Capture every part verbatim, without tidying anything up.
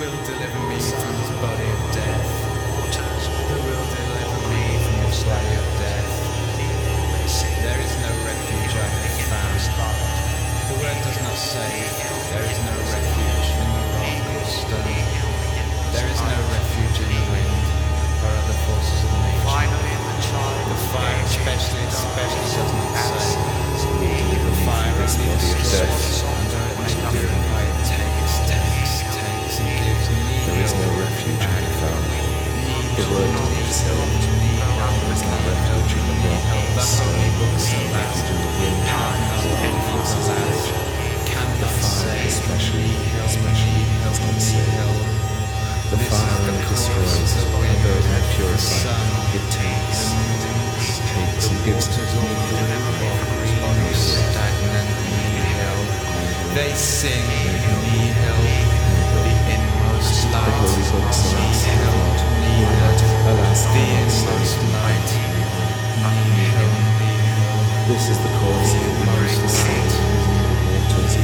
will deliver me from this body of death? Who will deliver me from this body of death? There is no refuge I have found. The word does not say there is no refuge in the rock or stone. There is no refuge in the wind or other forces of nature. The fire especially, especially does not say. The fire only destroys under it may purify. It takes, takes, takes and gives me. There is no refuge I have found. The word does not say there is no refuge in the rock or stone. There is no refuge in the wind or other forces of nature. The fire especially, especially does not say. The fire only destroys, and though it had purified, it takes, takes and gives to me the stagnant nihil. They sing nihil, the inmost light. The holy books are Nihil, nihil, alas, the inmost light. Nihil, nihil. This is the cause of the inmost light. Waters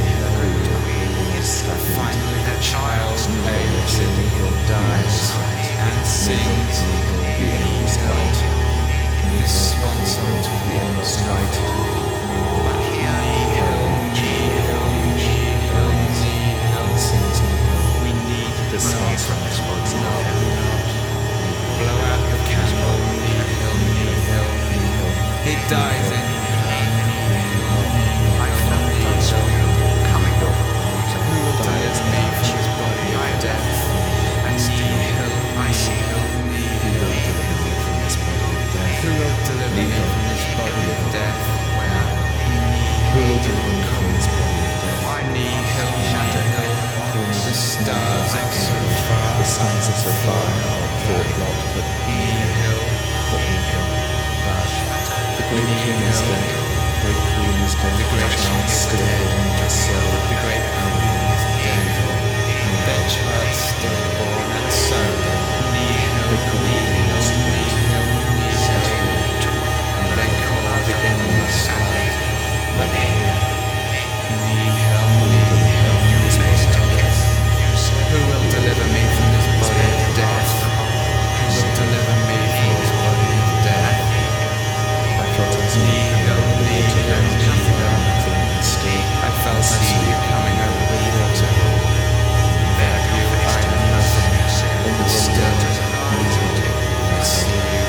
Finally the child ages and dies and sings nihil, responsible towards light. Nihil, nihil, nihil, nihil, sings we need the sounds from responsible. Blow out the candle, nihil, nihil, nihil. It dies anyhow. I felt coming over. Who will deliver me from this body of death? And nihil, nihil, nihil. Who will deliver me from this body of death? Where? Who will deliver me from this body of death? Nihil, nihil. The stars are so far. The suns are so far now, thought not, but Nihil, but nihil. The great king is dead, the great queen is dead, the great child is dead, and so the great queen is dead. Their child stillborn, and so nihil, nihil, nihil, nihil. And they call the endless light. But here, nihil, nihil, nihil. Who will deliver me from this body of death? Who will deliver me from this body of death? I felt as if Nihil, nihil, nihil. I felt I saw you coming over the water. There you I am nothing. Still, I see you.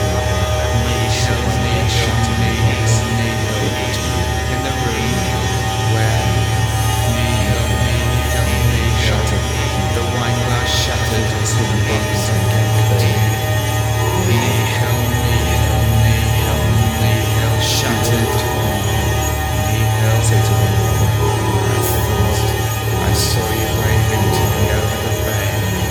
Nihil, nihil, nihil, nihil. In the room where nihil, nihil, nihil. The wine glass shattered as the bones engaged. Nihil, nihil, nihil, nihil. Shattered. Nihil. say to one another, I thought I saw you waving to me over the bay.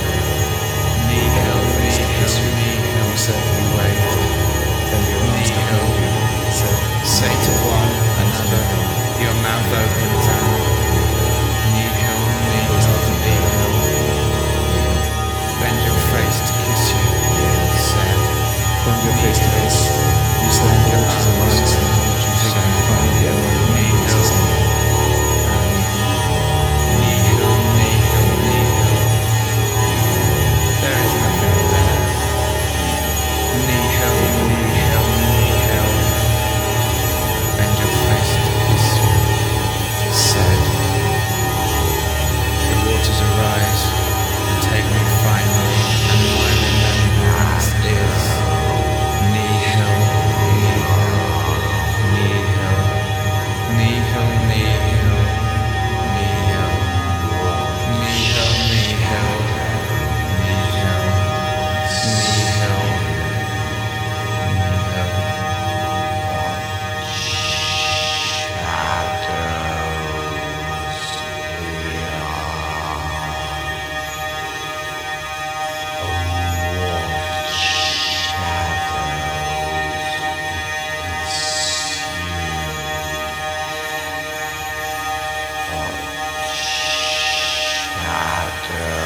Nihil, nihil, nihil, said you waved. then your arms to hold you, said, Say to one another, your mouth opens and nihil, nihil, nihil. Bend your face to kiss you, said. bend your face to face, you said, Your your arms arms arise, and hold you, said, taking you by the elbow, nihil, nihil, nihil, nihil. There is nothing there. Nihil, nihil, nihil. Bend your face to kiss you, said. The waters arise and take me finally, and my remembrance is nihil, nihil, nihil, nihil, nihil, nihil, nihil, nihil, nihil, nihil. Shadows.